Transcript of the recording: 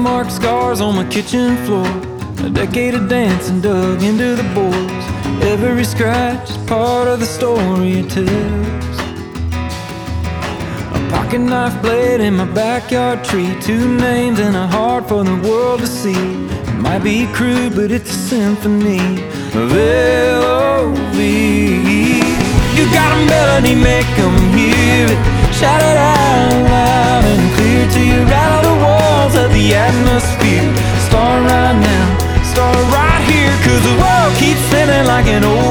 mark scars on my kitchen floor. A decade of dancing dug into the boards. Every scratch is part of the story it tells. A pocket knife blade in my backyard tree. Two names and a heart for the world to see. It might be crude, but it's a symphony of L-O-V-E. You got a melody, make them hear it. Shout it out loud and clear till you rattle the walls of the atmosphere. Start right now, start right here, 'cause the world keeps spinning like an old